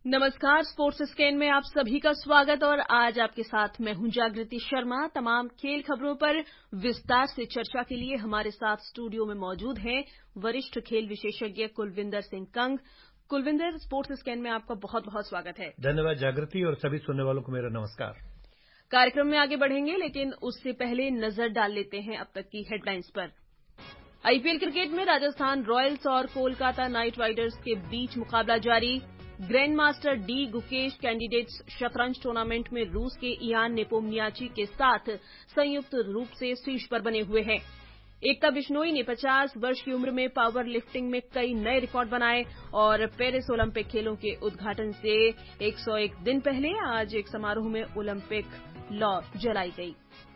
नमस्कार, sports scan में आप सभी का स्वागत। और आज आपके साथ मैं हूं जागृति शर्मा। तमाम खेल खबरों पर विस्तार से चर्चा के लिए हमारे साथ स्टूडियो में मौजूद हैं वरिष्ठ खेल विशेषज्ञ कुलविंदर सिंह कंग। कुलविंदर, स्पोर्ट्स स्कैन में आपका बहुत बहुत स्वागत है। धन्यवाद जागृति, और सभी सुनने वालों को मेरा नमस्कार। कार्यक्रम में आगे बढ़ेंगे, लेकिन उससे पहले नजर डाल लेते हैं अब तक की हेडलाइंस पर। आईपीएल क्रिकेट में राजस्थान रॉयल्स और कोलकाता नाइट राइडर्स के बीच मुकाबला जारी। Grand master D Gukesh candidates शतरंज टूर्नामेंट में रूस के इयान नेपोमनियाची के साथ संयुक्त रूप से शीर्ष पर बने हुए हैं। एकता बिश्नोई ने 50 वर्ष की उम्र में पावर लिफ्टिंग में कई नए रिकॉर्ड बनाए। और पेरिस ओलंपिक खेलों के उद्घाटन से 101 दिन पहले आज एक समारोह में ओलंपिक लौ जलाई गई।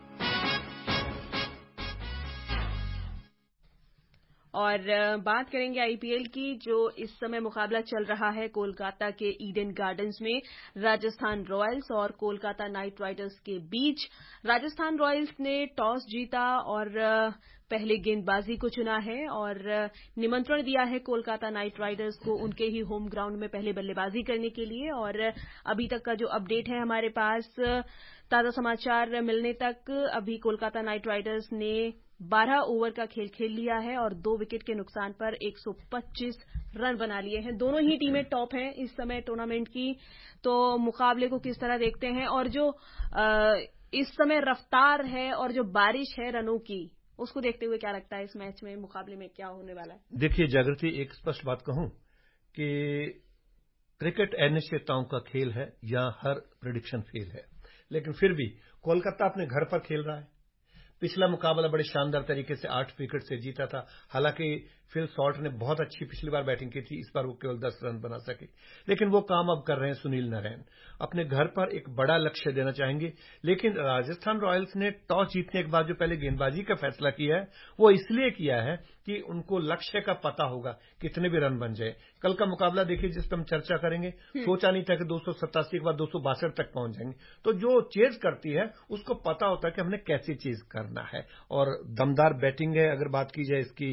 और बात करेंगे आईपीएल की, जो इस समय मुकाबला चल रहा है कोलकाता के ईडन गार्डन्स में राजस्थान रॉयल्स और कोलकाता नाइट राइडर्स के बीच। राजस्थान रॉयल्स ने टॉस जीता और पहले गेंदबाजी को चुना है और निमंत्रण दिया है कोलकाता नाइट राइडर्स को उनके ही होम ग्राउंड में पहले बल्लेबाजी करने के लिए। और अभी तक का जो अपडेट है हमारे पास, ताजा समाचार मिलने तक अभी कोलकाता नाइट राइडर्स ने 12 ओवर का खेल खेल लिया है और 2 विकेट के नुकसान पर 125 रन बना लिए हैं। दोनों ही टीमें टॉप हैं इस समय टूर्नामेंट की। तो मुकाबले को किस तरह देखते हैं, और जो इस समय रफ्तार है और जो बारिश है रनों की, उसको देखते हुए क्या लगता है इस मैच में, मुकाबले में क्या होने वाला है? देखिए जागृति, एक स्पष्ट बात कहूं कि क्रिकेट अनिश्चितताओं का खेल है, यहाँ हर प्रेडिक्शन फेल है। लेकिन फिर भी कोलकाता अपने घर पर खेल रहा है। पिछला मुकाबला बड़े शानदार तरीके से 8 विकेट से जीता था। हालांकि फिल सॉल्ट ने बहुत अच्छी पिछली बार बैटिंग की थी, इस बार वो केवल 10 रन बना सके। लेकिन वो काम अब कर रहे हैं सुनील नारायण। अपने घर पर एक बड़ा लक्ष्य देना चाहेंगे। लेकिन राजस्थान रॉयल्स ने टॉस जीतने के बाद जो पहले गेंदबाजी का फैसला किया है, वो इसलिए किया है कि उनको लक्ष्य का पता होगा कितने भी रन बन जाए। कल का मुकाबला देखिए, जिस पर हम चर्चा करेंगे, सोचा नहीं था कि 287 के बाद 262 तक पहुंच जाएंगे। तो जो चेज करती है उसको पता होता है कि हमने कैसे चेज करना है। और दमदार बैटिंग है। अगर बात की जाए इसकी,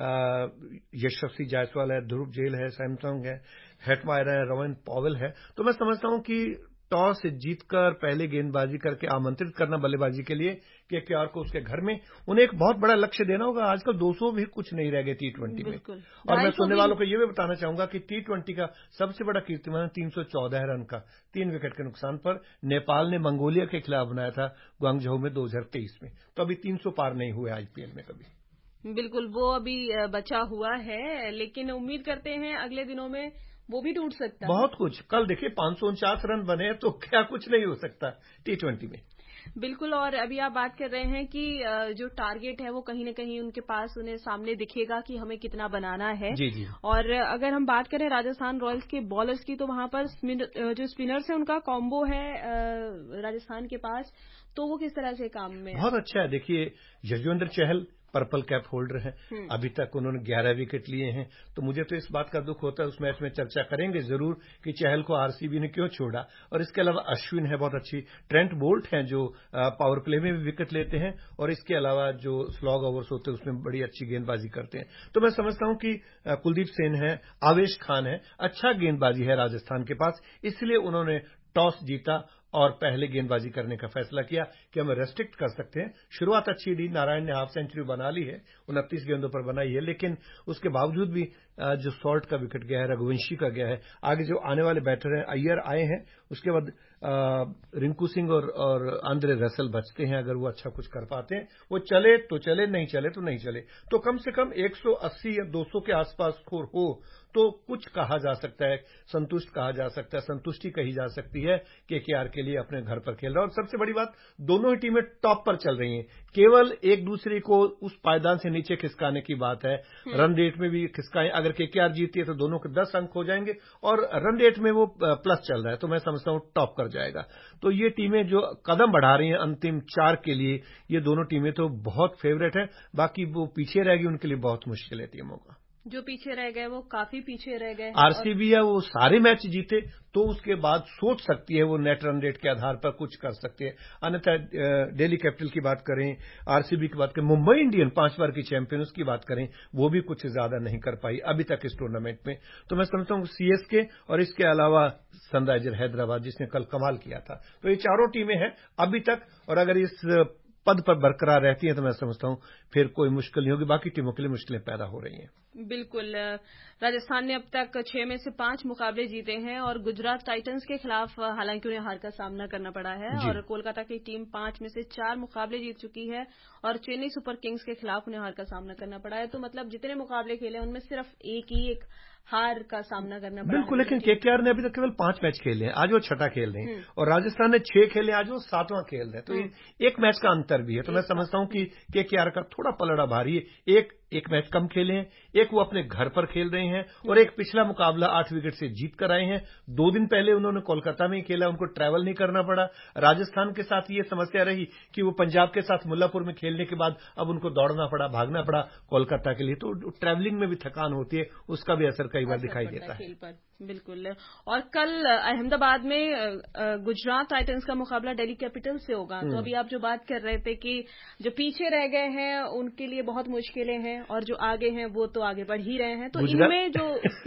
यशस्वी जायसवाल है, ध्रुव जेल है, सैमसंग है, हेटमायर है, रोवन पॉवेल है। तो मैं समझता हूं कि टॉस जीतकर पहले गेंदबाजी करके आमंत्रित करना बल्लेबाजी के लिए केकेआर को उसके घर में, उन्हें एक बहुत बड़ा लक्ष्य देना होगा। आजकल 200 भी कुछ नहीं रह गए टी20 में। और मैं सुनने वालों को यह भी बताना चाहूंगा कि टी20 का सबसे बड़ा कीर्तिमान 314 रन का 3 विकेट के नुकसान पर नेपाल ने मंगोलिया के खिलाफ बनाया था ग्वांगझो में 2023 में। तो अभी 300 पार नहीं हुए आईपीएल में कभी। बिल्कुल, वो अभी बचा हुआ है, लेकिन उम्मीद करते हैं अगले दिनों में वो भी टूट सकता है। बहुत कुछ, कल देखिए 549 रन बने, तो क्या कुछ नहीं हो सकता टी20 में। बिल्कुल। और अभी आप बात कर रहे हैं कि जो टारगेट है वो कहीं न कहीं उनके पास, उन्हें सामने दिखेगा कि हमें कितना बनाना है। जी जी। और अगर हम बात करें राजस्थान रॉयल्स के बॉलर्स की, तो वहां पर जो स्पिनर्स है उनका कॉम्बो है राजस्थान के पास। तो वो किस तरह से काम में बहुत अच्छा है। देखिए, Yuzvendra Chahal purple cap holder हैं। अभी तक उन्होंने 11 विकेट लिए हैं। तो मुझे तो इस बात का दुख होता है, उस मैच में चर्चा करेंगे जरूर कि चहल को आरसीबी ने क्यों छोड़ा। और इसके अलावा अश्विन है बहुत अच्छी, ट्रेंट बोल्ट हैं जो पावर प्ले में भी विकेट लेते हैं, और इसके अलावा जो स्लॉग ओवर्स होते हैं उसमें बड़ी अच्छी गेंदबाजी करते हैं। तो मैं समझता हूं कि कुलदीप सेन है, आवेश खान है, अच्छा गेंदबाजी है राजस्थान के पास। इसलिए उन्होंने टॉस जीता और पहले गेंदबाजी करने का फैसला किया कि हम रेस्ट्रिक्ट कर सकते हैं। शुरुआत अच्छी दी, नारायण ने हाफ सेंचुरी बना ली है, 29 गेंदों पर बनाई है। लेकिन उसके बावजूद भी जो सॉल्ट का विकेट गया है, रघुवंशी का गया है, आगे जो आने वाले बैटर हैं, अय्यर आए हैं, उसके बाद रिंकू सिंह और आंद्रे रसल बचते हैं। अगर वो अच्छा कुछ कर पाते हैं, वो चले तो चले, नहीं चले तो नहीं चले। तो कम से कम 180 या 200 के आसपास स्कोर हो तो कुछ कहा जा सकता है, संतुष्ट कहा जा सकता है, संतुष्टि कही जा सकती है केकेआर के लिए अपने घर पर खेल रहा है। और सबसे बड़ी बात, दोनों ही टीमें टॉप पर चल रही हैं। केवल एक दूसरे को उस पायदान से नीचे खिसकाने की बात है। रन रेट में भी खिसकाएं। अगर केकेआर जीती है तो दोनों के 10 अंक हो जाएंगे, और रन रेट में वो प्लस चल रहा है, तो मैं समझता हूं टॉप कर जाएगा। तो ये टीमें जो कदम बढ़ा रही हैं अंतिम 4 के लिए, ये दोनों टीमें तो बहुत फेवरेट है। बाकी वो पीछे रहेगी, उनके लिए बहुत मुश्किल है टीमों का। जो पीछे रह गए वो काफी पीछे रह गए। आरसीबी है वो सारे मैच जीते तो उसके बाद सोच सकती है वो नेट रन रेट के आधार पर कुछ कर सकती है। अन्यथा दिल्ली कैपिटल की बात करें, आरसीबी की बात करें, मुंबई इंडियन 5 बार की चैंपियन उसकी बात करें, वो भी कुछ ज्यादा नहीं कर पाई अभी तक इस टूर्नामेंट में। तो मैं समझता हूं सीएसके और इसके अलावा सनराइजर हैदराबाद जिसने कल कमाल किया था, तो ये चारों टीमें हैं अभी तक। और अगर इस पद पर बरकरार रहती हैं तो मैं समझता हूं फिर कोई मुश्किल नहीं होगी, बाकी टीमों के लिए मुश्किलें पैदा हो रही हैं। बिल्कुल। राजस्थान ने अब तक 6 में से 5 मुकाबले जीते हैं और गुजरात टाइटंस के खिलाफ हालांकि उन्हें हार का सामना करना पड़ा है। और कोलकाता की टीम 5 में से 4 मुकाबले जीत चुकी है और चेन्नई सुपर किंग्स के खिलाफ उन्हें हार का सामना करना पड़ा है। तो मतलब जितने मुकाबले खेले उनमें सिर्फ एक हार का सामना करना पड़ा। बिल्कुल, लेकिन केकेआर ने अभी तक केवल 5 मैच खेले हैं, आज वो छठा खेल रहे हैं, और राजस्थान ने 6 खेले, आज वो 7वां खेल रहे हैं। तो एक मैच का अंतर भी है। तो मैं समझता हूं कि केकेआर का थोड़ा पलड़ा भारी है। एक मैच कम खेले हैं, एक वो अपने घर पर खेल रहे हैं और एक पिछला मुकाबला 8 विकेट से जीत कर आए हैं। 2 दिन पहले उन्होंने कोलकाता में ही खेला, उनको ट्रैवल नहीं करना पड़ा। राजस्थान के साथ ये समस्या रही कि वो पंजाब के साथ मुल्लापुर में खेलने के बाद अब उनको दौड़ना पड़ा, भागना पड़ा कोलकाता के लिए। तो ट्रैवलिंग में भी थकान होती है, उसका भी असर कई बार दिखाई देता है खेल पर। बिल्कुल। और कल अहमदाबाद में गुजरात टाइटंस का मुकाबला दिल्ली कैपिटल से होगा। तो अभी आप जो बात कर रहे थे कि जो पीछे रह गए हैं उनके लिए बहुत मुश्किलें हैं और जो आगे हैं वो तो आगे बढ़ ही रहे हैं। तो इनमें जो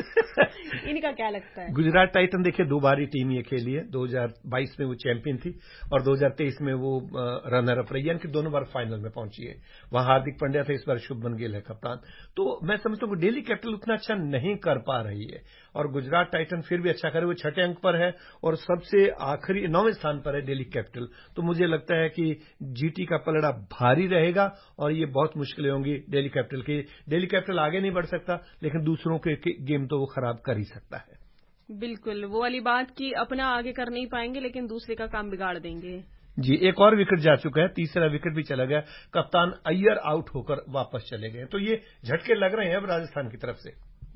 इनका क्या लगता है? गुजरात टाइटन देखिए 2 बार ही टीम ये खेली है। 2022 में वो चैंपियन थी और 2023 में वो रनर अप रही, यानी कि दोनों बार फाइनल में पहुंची है। वहां हार्दिक पांड्या थे, इस बार शुभमन गिल है कप्तान। तो मैं समझता हूं दिल्ली कैपिटल उतना अच्छा नहीं कर पा रही है और गुजरात टाइटन फिर भी अच्छा करे, वो 6ठे अंक पर है और सबसे आखिरी 9वें स्थान पर है दिल्ली कैपिटल। तो मुझे लगता है कि जीटी का पलड़ा भारी रहेगा और ये बहुत मुश्किलें होंगी दिल्ली कैपिटल की। दिल्ली कैपिटल आगे नहीं बढ़ सकता, लेकिन दूसरों के गेम तो वो खराब कर ही सकता है। बिल्कुल, वो वाली बात कि अपना आगे कर नहीं पाएंगे लेकिन दूसरे का काम बिगाड़ देंगे। जी, एक और विकेट जा चुका है, तीसरा विकेट भी चला गया, कप्तान अय्यर आउट होकर वापस चले गए। तो ये झटके लग रहे हैं अब राजस्थान की तरफ से।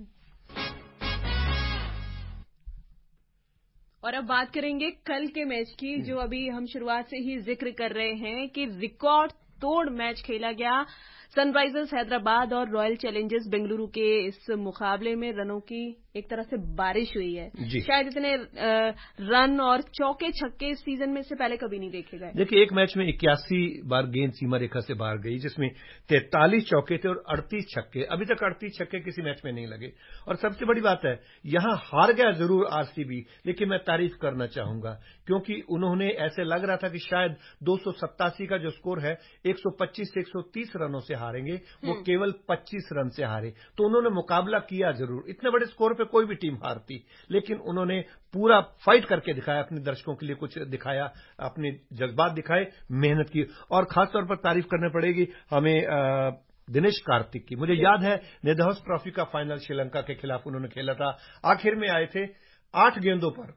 और अब बात करेंगे कल के मैच की, जो अभी हम शुरुआत से ही जिक्र कर रहे हैं कि रिकॉर्ड तोड़ मैच खेला गया। सनराइजर्स हैदराबाद और रॉयल चैलेंजर्स बेंगलुरु के इस मुकाबले में रनों की एक तरह से बारिश हुई है। शायद इतने रन और चौके छक्के इस सीजन में से पहले कभी नहीं देखे गए। देखिए, एक मैच में 81 बार गेंद सीमा रेखा से बाहर गई, जिसमें 43 चौके थे और 38 छक्के। अभी तक 38 छक्के किसी मैच में नहीं लगे। और सबसे बड़ी बात है, यहां हार गया जरूर आरसीबी, लेकिन मैं तारीफ करना चाहूंगा क्योंकि उन्होंने ऐसे लग रहा था कि शायद 287 का जो स्कोर है 125 से 130 रनों से हारेंगे, वो केवल 25 रन से हारे। तो उन्होंने मुकाबला किया जरूर, इतने बड़े स्कोर पे कोई भी टीम हारती, लेकिन उन्होंने पूरा फाइट करके दिखाया, अपने दर्शकों के लिए कुछ दिखाया, अपने जज्बात दिखाए, मेहनत की। और खासतौर पर तारीफ करनी पड़ेगी हमें दिनेश कार्तिक की। मुझे याद है नेदरलैंड्स ट्रॉफी का फाइनल श्रीलंका के खिलाफ उन्होंने खेला था, आखिर में आए थे, 8 गेंदों पर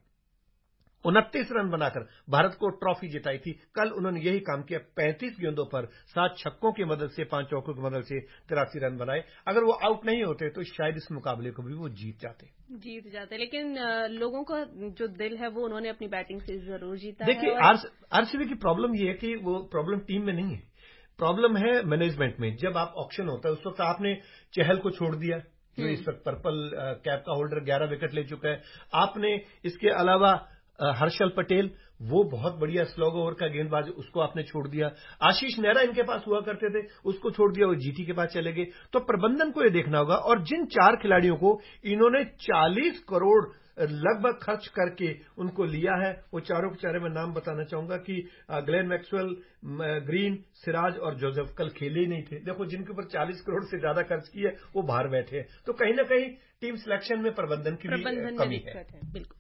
29 रन बनाकर भारत को ट्रॉफी जिताई थी। कल उन्होंने यही काम किया, 35 गेंदों पर 7 छक्कों की मदद से, 5 चौकों की मदद से 83 रन बनाए। अगर वो आउट नहीं होते तो शायद इस मुकाबले को भी वो जीत जाते। लेकिन लोगों का जो दिल है वो उन्होंने अपनी बैटिंग से जरूर जीता है। देखिए, आरसीबी की प्रॉब्लम ये है कि वो प्रॉब्लम टीम में नहीं है, प्रॉब्लम है मैनेजमेंट में। जब आप ऑक्शन होता है उस वक्त आपने चहल को छोड़ दिया, जो इस वक्त पर्पल कैप का होल्डर 11 विकेट ले चुका है। आपने इसके अलावा हर्षल पटेल, वो बहुत बढ़िया स्लॉग ओवर का गेंदबाज, उसको आपने छोड़ दिया। आशीष नेहरा इनके पास हुआ करते थे, उसको छोड़ दिया, वो जीटी के पास चले गए। तो प्रबंधन को ये देखना होगा। और जिन 4 खिलाड़ियों को इन्होंने 40 करोड़ लगभग खर्च करके उनको लिया है, वो चारों के चारे मैं नाम बताना चाहूंगा कि ग्लेन मैक्सवेल, ग्रीन, सिराज और जोसेफ कल खेले ही नहीं थे। देखो, जिनके ऊपर 40 करोड़ से ज्यादा खर्च किए वो बाहर बैठे हैं। तो कहीं ना कहीं टीम सिलेक्शन में प्रबंधन की भी कमी है। बिल्कुल।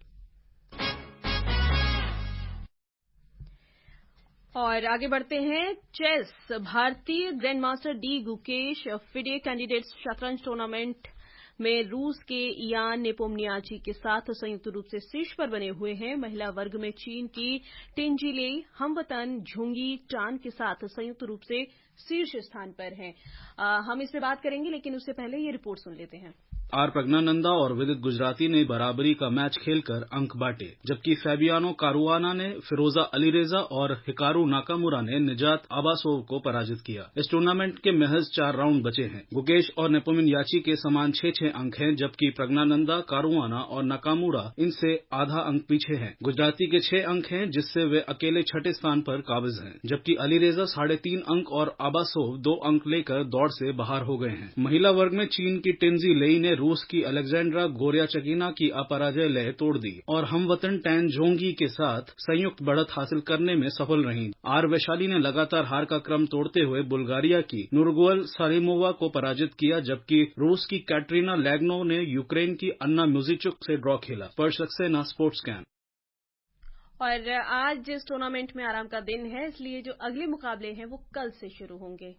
और आगे बढ़ते हैं। चेस, भारतीय grand master D Gukesh FIDE candidates शतरंज टूर्नामेंट में रूस के इयान नेपोमनियाची के साथ संयुक्त रूप से शीर्ष पर बने हुए हैं। महिला वर्ग में चीन की टिंजिले हमवतन झोंगी टान के साथ संयुक्त रूप से शीर्ष स्थान पर हैं। हम इस पे बात करेंगे, लेकिन उससे पहले ये रिपोर्ट सुन लेते हैं। आर प्रज्ञानंदा और विदित गुजराती ने बराबरी का मैच खेलकर अंक बांटे, जबकि फैबियानो कारुआना ने फिरोजा अलीरेजा और हिकारू नाकामुरा ने निजात आबासोव को पराजित किया। इस टूर्नामेंट के महज 4 राउंड बचे हैं। गुकेश और नेपोमिन याची के समान 6-6 अंक हैं, जबकि प्रज्ञानंदा, कारुआना और नाकामुरा इनसे आधा अंक पीछे हैं। गुजराती के 6 अंक हैं, जिससे वे अकेले छठे स्थान पर काबिज हैं, जबकि अलीरेजा 3.5 अंक और आबासोव 2 अंक लेकर दौड़ से बाहर हो गए हैं। महिला वर्ग में चीन की टिंजी लेई ने रूस की अलेक्जेंड्रा गोरियाचकीना की अपराजय लय तोड़ दी और हमवतन टैन जोंगी के साथ संयुक्त बढ़त हासिल करने में सफल रहीं। आर वैशाली ने लगातार हार का क्रम तोड़ते हुए बुल्गारिया की नुरगुल सालिमोवा को पराजित किया, जबकि रूस की कैटरीना लैग्नो ने यूक्रेन की अन्ना म्यूजिचुक से ड्रॉ खेला। पर सक्सेना स्पोर्ट्स कैन। और आज इस टूर्नामेंट में आराम का दिन है, इसलिए जो अगले मुकाबले हैं वो कल से शुरू होंगे।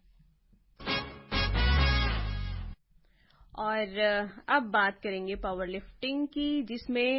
और अब बात करेंगे पावर लिफ्टिंग की, जिसमें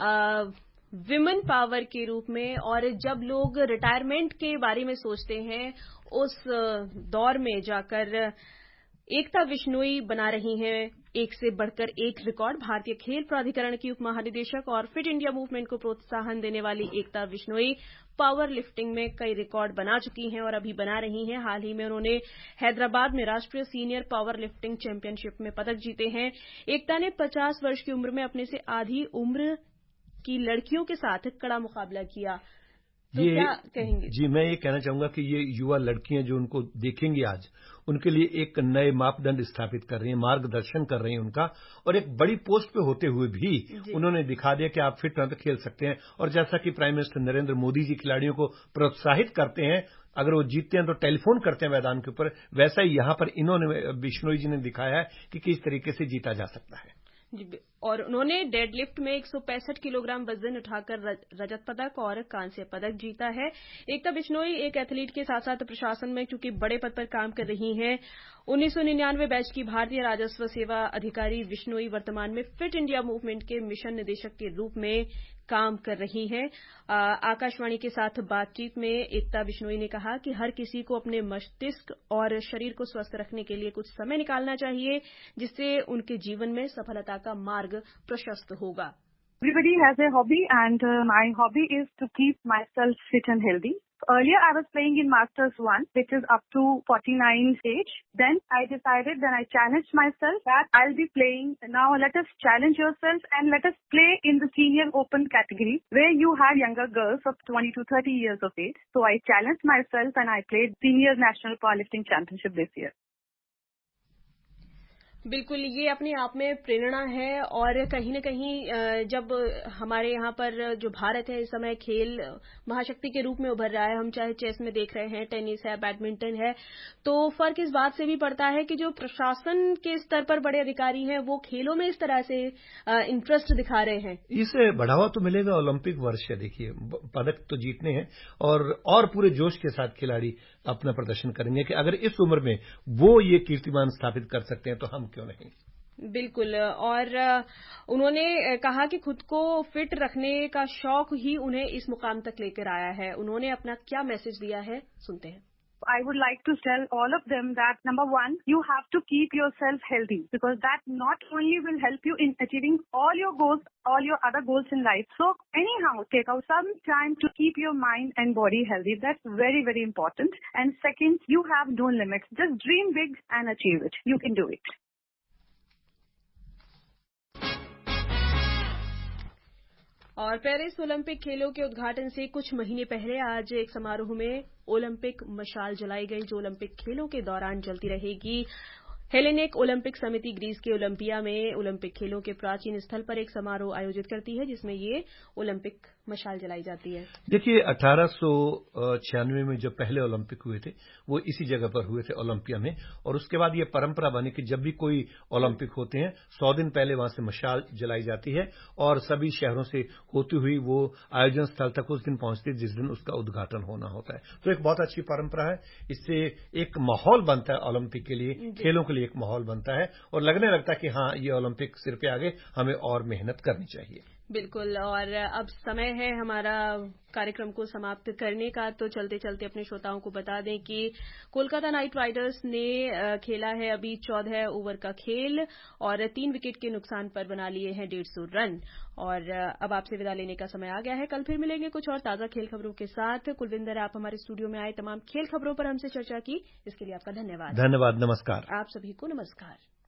विमेन पावर के रूप में और जब लोग रिटायरमेंट के बारे में सोचते हैं उस दौर में जाकर एकता बिश्नोई बना रही हैं एक से बढ़कर एक रिकॉर्ड। भारतीय खेल प्राधिकरण की उप महानिदेशक और फिट इंडिया मूवमेंट को प्रोत्साहन देने वाली एकता बिश्नोई पावर लिफ्टिंग में कई रिकॉर्ड बना चुकी हैं और अभी बना रही हैं। हाल ही में उन्होंने हैदराबाद में राष्ट्रीय सीनियर पावर लिफ्टिंग चैंपियनशिप में पदक जीते हैं। एकता ने 50 वर्ष की उम्र में अपने से आधी उम्र की लड़कियों के साथ कड़ा मुकाबला किया। तो क्या कहेंगे? जी, मैं ये कहना चाहूंगा कि ये युवा लड़कियां जो उनको देखेंगी आज, उनके लिए एक नए मापदंड स्थापित कर रही हैं, मार्गदर्शन कर रही हैं उनका, और एक बड़ी पोस्ट पे होते हुए भी उन्होंने दिखा दिया कि आप फिट हैं तो खेल सकते हैं। और जैसा कि प्राइम मिनिस्टर नरेंद्र मोदी जी खिलाड़ियों को प्रोत्साहित करते हैं, अगर वो जीतते हैं तो टेलीफोन करते हैं मैदान के ऊपर, वैसा ही यहां पर इन्होंने बिश्नोई जी ने दिखाया है कि किस तरीके से जीता जा सकता है। और उन्होंने डेडलिफ्ट में 165 किलोग्राम वजन उठाकर रजत पदक और कांस्य पदक जीता है। एकता बिश्नोई एक एथलीट के साथ साथ प्रशासन में चूंकि बड़े पद पर काम कर रही हैं। 1999 बैच की भारतीय राजस्व सेवा अधिकारी बिश्नोई वर्तमान में फिट इंडिया मूवमेंट के मिशन निदेशक के रूप में काम कर रही हैं। आकाशवाणी के साथ बातचीत में एकता बिश्नोई ने कहा कि हर किसी को अपने मस्तिष्क और शरीर को स्वस्थ रखने के लिए कुछ समय निकालना चाहिए, जिससे उनके जीवन में सफलता का मार्ग प्रशस्त होगा। Everybody has a hobby and my hobby is to keep myself fit and healthy. Earlier I was playing in Masters 1, which is up to 49 stage. Then I challenged myself that I'll be playing. Now let us challenge yourself and let us play in the senior open category where you have younger girls of 20 to 30 years of age. So I challenged myself and I played senior national powerlifting championship this year. बिल्कुल, ये अपने आप में प्रेरणा है और कहीं न कहीं जब हमारे यहाँ पर जो भारत है इस समय खेल महाशक्ति के रूप में उभर रहा है, हम चाहे चेस में देख रहे हैं, टेनिस है, बैडमिंटन है, तो फर्क इस बात से भी पड़ता है कि जो प्रशासन के स्तर पर बड़े अधिकारी हैं वो खेलों में इस तरह से इंटरेस्ट दिखा रहे हैं। इसे बढ़ावा तो मिलेगा। ओलंपिक वर्ष है, देखिए पदक तो जीतने हैं और पूरे जोश के साथ खिलाड़ी अपना प्रदर्शन करेंगे कि अगर इस उम्र में वो ये कीर्तिमान स्थापित कर सकते हैं तो हम क्यों नहीं। बिल्कुल। और उन्होंने कहा कि खुद को फिट रखने का शौक ही उन्हें इस मुकाम तक लेकर आया है। उन्होंने अपना क्या मैसेज दिया है, सुनते हैं। I would like to tell all of them that number one, you have to keep yourself healthy because that not only will help you in achieving all your goals, all your other goals in life. So anyhow, take out some time to keep your mind and body healthy. That's very, very important. And second, you have no limits. Just dream big and achieve it. You can do it. और Paris Olympic खेलों के उद्घाटन से कुछ महीने पहले आज एक समारोह में ओलंपिक मशाल जलाई गई, जो ओलंपिक खेलों के दौरान जलती रहेगी। हेलेनिक ओलंपिक समिति ग्रीस के ओलंपिया में ओलंपिक खेलों के प्राचीन स्थल पर एक समारोह आयोजित करती है, जिसमें ये ओलंपिक मशाल जलाई जाती है। देखिए 1896 में जब पहले ओलंपिक हुए थे वो इसी जगह पर हुए थे, ओलंपिया में, और उसके बाद ये परंपरा बनी कि जब भी कोई ओलंपिक होते हैं 100 दिन पहले वहां से मशाल जलाई जाती है और सभी शहरों से होती हुई वो आयोजन स्थल तक उस दिन पहुंचती है जिस दिन उसका उद्घाटन होना होता है। तो एक बहुत अच्छी परंपरा है। इससे एक माहौल बनता है ओलंपिक के लिए, खेलों के लिए एक माहौल बनता है और लगने लगता है कि हाँ ये ओलंपिक सिर पे आगे, हमें और मेहनत करनी चाहिए। बिल्कुल। और अब समय है हमारा कार्यक्रम को समाप्त करने का, तो चलते चलते अपने श्रोताओं को बता दें कि कोलकाता नाइट राइडर्स ने खेला है अभी 14 ओवर का खेल और 3 विकेट के नुकसान पर बना लिए हैं 150 रन। और अब आपसे विदा लेने का समय आ गया है। कल फिर मिलेंगे कुछ और ताजा खेल खबरों के साथ। कुलविंदर, आप हमारे स्टूडियो में आए, तमाम खेल खबरों पर हमसे चर्चा की, इसके लिए आपका धन्यवाद। धन्यवाद। नमस्कार। आप सभी को नमस्कार।